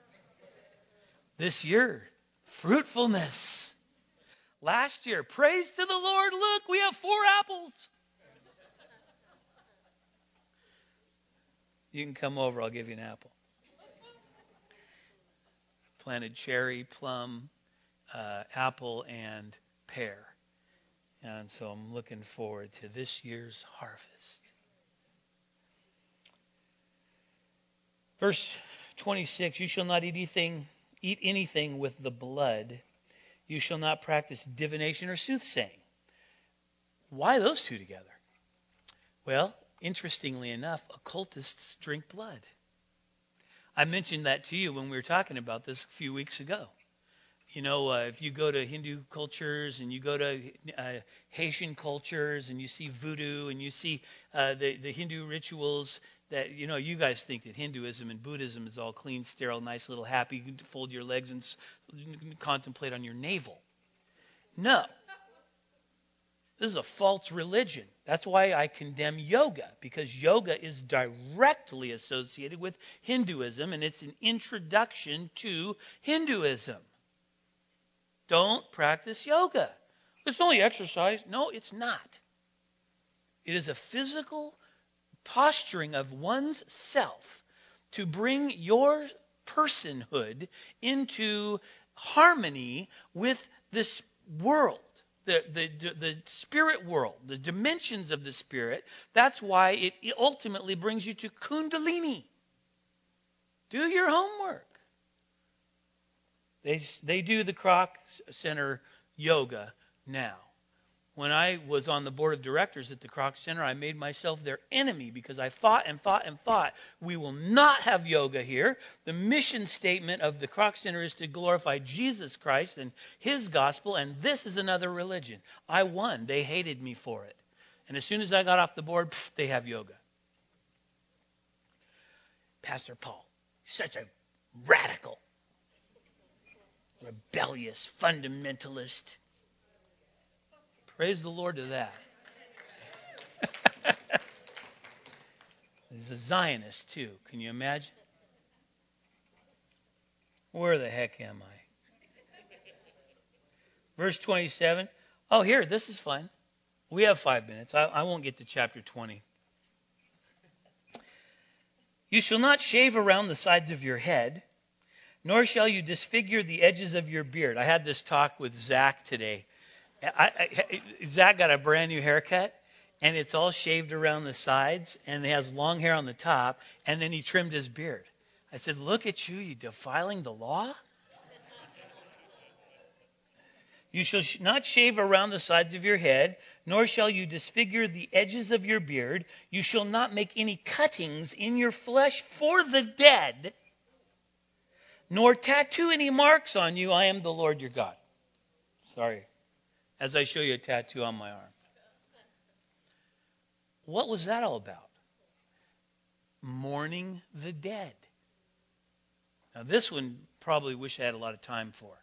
This year, fruitfulness. Last year, praise to the Lord. Look, we have 4 apples. You can come over. I'll give you an apple. Planted cherry, plum, apple, and pear. And so I'm looking forward to this year's harvest. Verse 26, you shall not eat anything with the blood. You shall not practice divination or soothsaying. Why those two together? Well, interestingly enough, occultists drink blood. I mentioned that to you when we were talking about this a few weeks ago. If you go to Hindu cultures and you go to Haitian cultures and you see voodoo and you see the Hindu rituals that, you guys think that Hinduism and Buddhism is all clean, sterile, nice, little happy. You can fold your legs and contemplate on your navel. No. This is a false religion. That's why I condemn yoga, because yoga is directly associated with Hinduism, and it's an introduction to Hinduism. Don't practice yoga. It's only exercise. No, it's not. It is a physical posturing of one's self to bring your personhood into harmony with this world. The spirit world, the dimensions of the spirit. That's why it ultimately brings you to Kundalini. Do your homework. They do the Kroc Center yoga now. When I was on the board of directors at the Kroc Center, I made myself their enemy because I fought and fought and fought. We will not have yoga here. The mission statement of the Kroc Center is to glorify Jesus Christ and His gospel, and this is another religion. I won. They hated me for it. And as soon as I got off the board, they have yoga. Pastor Paul, such a radical, rebellious, fundamentalist. Praise the Lord to that. He's a Zionist, too. Can you imagine? Where the heck am I? Verse 27. Oh, here, this is fun. We have 5 minutes. I won't get to chapter 20. You shall not shave around the sides of your head, nor shall you disfigure the edges of your beard. I had this talk with Zach today. Zach got a brand new haircut, and it's all shaved around the sides, and he has long hair on the top, and then he trimmed his beard. I said, look at you, you defiling the law? You shall not shave around the sides of your head, nor shall you disfigure the edges of your beard. You shall not make any cuttings in your flesh for the dead, nor tattoo any marks on you. I am the Lord your God. Sorry. As I show you a tattoo on my arm. What was that all about? Mourning the dead. Now this one probably wish I had a lot of time for.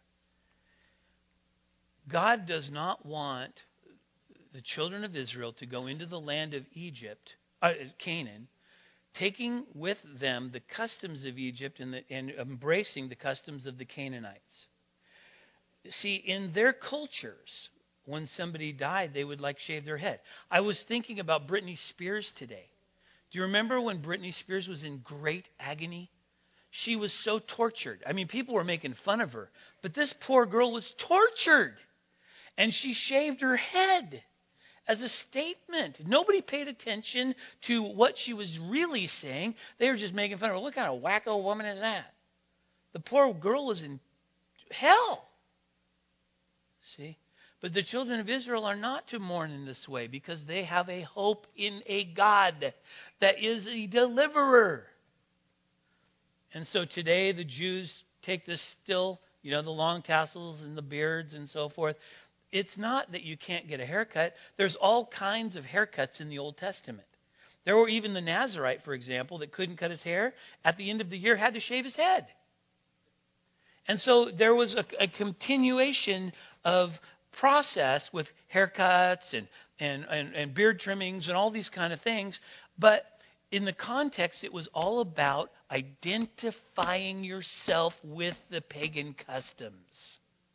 God does not want the children of Israel to go into the land of Egypt, Canaan, taking with them the customs of Egypt and embracing the customs of the Canaanites. See, in their cultures, when somebody died, they would shave their head. I was thinking about Britney Spears today. Do you remember when Britney Spears was in great agony? She was so tortured. I mean, people were making fun of her. But this poor girl was tortured. And she shaved her head as a statement. Nobody paid attention to what she was really saying. They were just making fun of her. What kind of wacko woman is that? The poor girl was in hell. See? But the children of Israel are not to mourn in this way because they have a hope in a God that is a deliverer. And so today the Jews take this still, the long tassels and the beards and so forth. It's not that you can't get a haircut. There's all kinds of haircuts in the Old Testament. There were even the Nazarite, for example, that couldn't cut his hair. At the end of the year, had to shave his head. And so there was a continuation of process with haircuts and beard trimmings and all these kind of things. But in the context, it was all about identifying yourself with the pagan customs.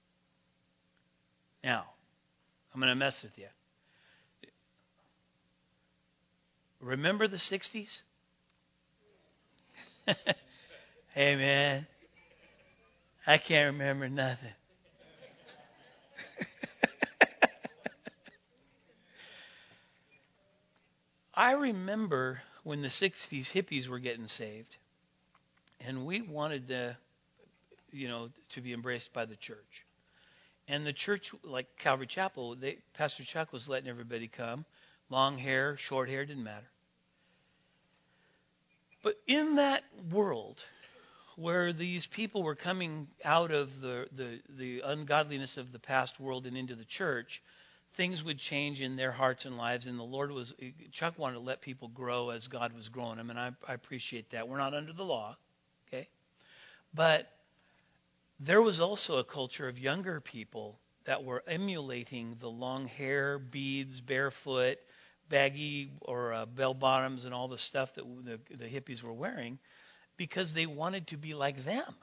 Now, I'm going to mess with you. Remember the 60s? Hey, man. I can't remember nothing. I remember when the 60s hippies were getting saved, and we wanted to be embraced by the church. And the church, like Calvary Chapel, Pastor Chuck was letting everybody come. Long hair, short hair, didn't matter. But in that world where these people were coming out of the ungodliness of the past world and into the church, things would change in their hearts and lives. And Chuck wanted to let people grow as God was growing them, and I appreciate that. We're not under the law, okay? But there was also a culture of younger people that were emulating the long hair, beads, barefoot, baggy or bell bottoms and all the stuff that the hippies were wearing because they wanted to be like them.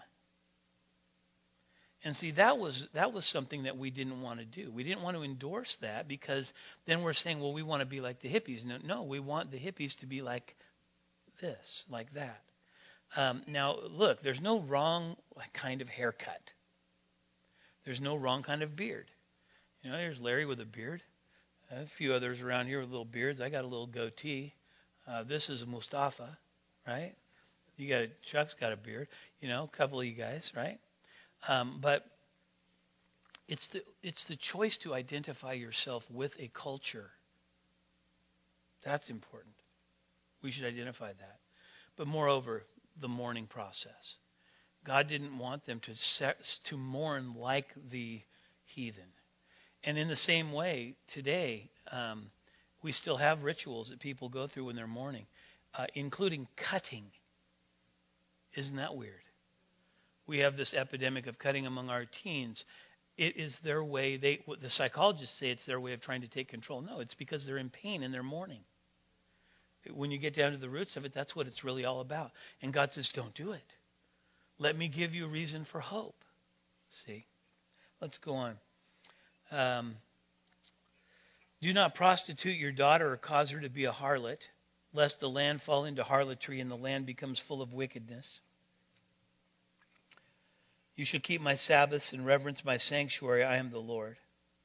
And see, that was something that we didn't want to do. We didn't want to endorse that because then we're saying, well, we want to be like the hippies. No, we want the hippies to be like this, like that. Now, look, there's no wrong kind of haircut. There's no wrong kind of beard. There's Larry with a beard. A few others around here with little beards. I got a little goatee. This is Mustafa, right? Chuck's got a beard. A couple of you guys, right? But it's the choice to identify yourself with a culture. That's important. We should identify that. But moreover, the mourning process. God didn't want them to mourn like the heathen. And in the same way, today, we still have rituals that people go through when they're mourning, including cutting. Isn't that weird? We have this epidemic of cutting among our teens. It is their way. The psychologists say it's their way of trying to take control. No, it's because they're in pain and they're mourning. When you get down to the roots of it, that's what it's really all about. And God says, don't do it. Let me give you a reason for hope. See? Let's go on. Do not prostitute your daughter or cause her to be a harlot, lest the land fall into harlotry and the land becomes full of wickedness. You shall keep my Sabbaths and reverence my sanctuary. I am the Lord.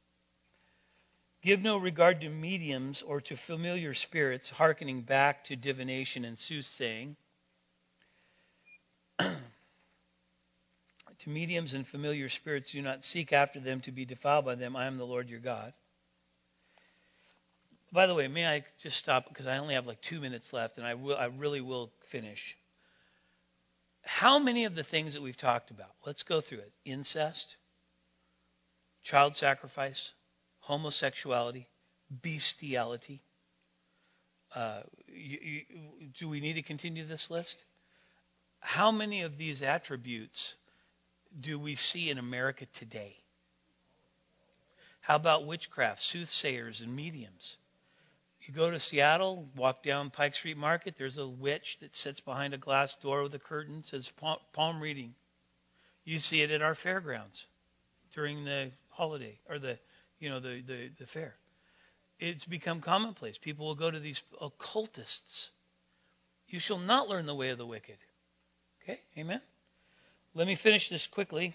Give no regard to mediums or to familiar spirits, hearkening back to divination and soothsaying. To mediums and familiar spirits, do not seek after them to be defiled by them. I am the Lord your God. By the way, may I just stop because I only have like 2 minutes left, and I really will finish. How many of the things that we've talked about, let's go through it. Incest, child sacrifice, homosexuality, bestiality. Do we need to continue this list? How many of these attributes do we see in America today? How about witchcraft, soothsayers, and mediums? You go to Seattle, walk down Pike Street Market, there's a witch that sits behind a glass door with a curtain, says palm reading. You see it at our fairgrounds during the holiday or the fair. It's become commonplace. People will go to these occultists. You shall not learn the way of the wicked. Okay, amen? Let me finish this quickly.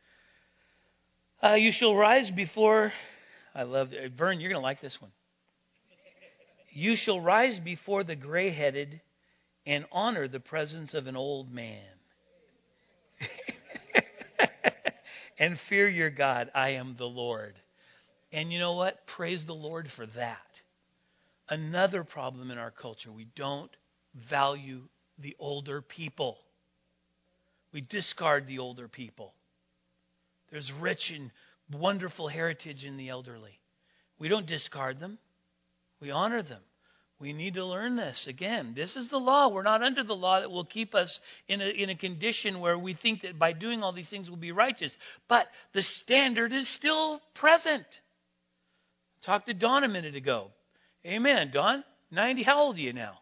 You shall rise before... I love it. Vern, you're going to like this one. You shall rise before the gray-headed and honor the presence of an old man. And fear your God. I am the Lord. And you know what? Praise the Lord for that. Another problem in our culture, we don't value the older people. We discard the older people. There's rich and wonderful heritage in the elderly. We don't discard them. We honor them. We need to learn this. Again, this is the law. We're not under the law that will keep us in a condition where we think that by doing all these things we'll be righteous. But the standard is still present. Talked to Don a minute ago. Amen. Don, 90, how old are you now?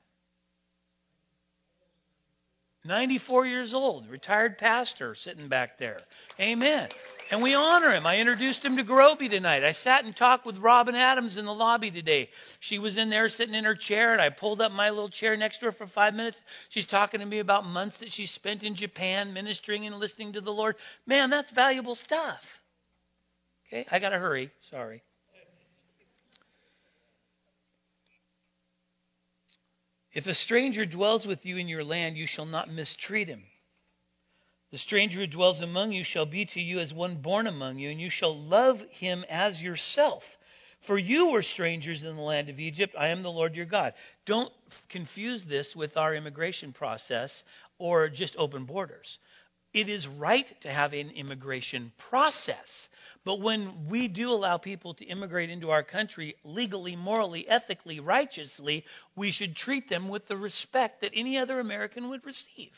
94 years old, retired pastor sitting back there. Amen. And we honor him. I introduced him to Groby tonight. I sat and talked with Robin Adams in the lobby today. She was in there sitting in her chair, and I pulled up my little chair next to her for 5 minutes. She's talking to me about months that she spent in Japan ministering and listening to the Lord. Man, that's valuable stuff. Okay, I got to hurry. Sorry. If a stranger dwells with you in your land, you shall not mistreat him. The stranger who dwells among you shall be to you as one born among you, and you shall love him as yourself. For you were strangers in the land of Egypt. I am the Lord your God. Don't confuse this with our immigration process or just open borders. It is right to have an immigration process. But when we do allow people to immigrate into our country legally, morally, ethically, righteously, we should treat them with the respect that any other American would receive.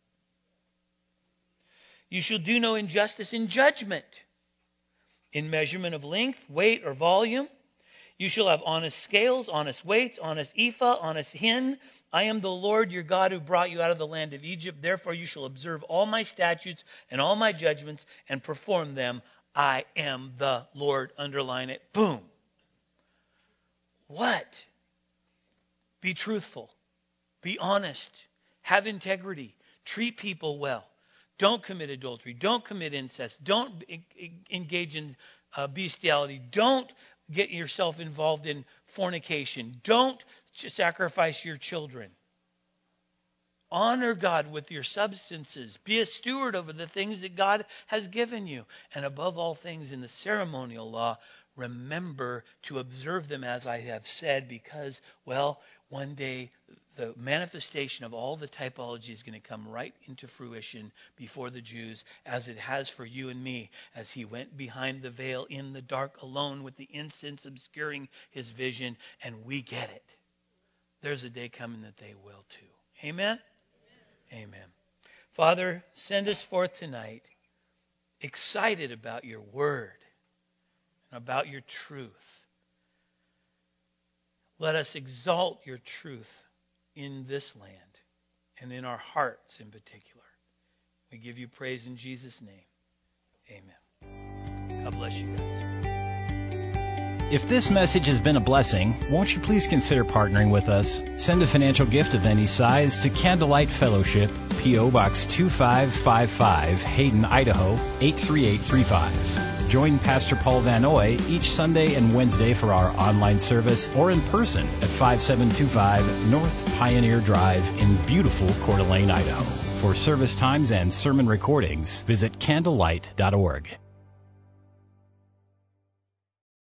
You shall do no injustice in judgment, in measurement of length, weight, or volume. You shall have honest scales, honest weights, honest ephah, honest hin. I am the Lord your God who brought you out of the land of Egypt. Therefore you shall observe all my statutes and all my judgments and perform them. I am the Lord. Underline it. Boom. What? Be truthful. Be honest. Have integrity. Treat people well. Don't commit adultery. Don't commit incest. Don't engage in bestiality. Don't get yourself involved in fornication. Don't sacrifice your children. Honor God with your substances. Be a steward over the things that God has given you. And above all things in the ceremonial law, remember to observe them as I have said, because, well, one day the manifestation of all the typology is going to come right into fruition before the Jews, as it has for you and me, as he went behind the veil in the dark alone with the incense obscuring his vision, and we get it. There's a day coming that they will too. Amen? Amen. Father, send us forth tonight excited about your word and about your truth. Let us exalt your truth in this land and in our hearts in particular. We give you praise in Jesus' name. Amen. God bless you guys. If this message has been a blessing, won't you please consider partnering with us? Send a financial gift of any size to Candlelight Fellowship, P.O. Box 2555, Hayden, Idaho 83835. Join Pastor Paul Van Oy each Sunday and Wednesday for our online service or in person at 5725 North Pioneer Drive in beautiful Coeur d'Alene, Idaho. For service times and sermon recordings, visit candlelight.org.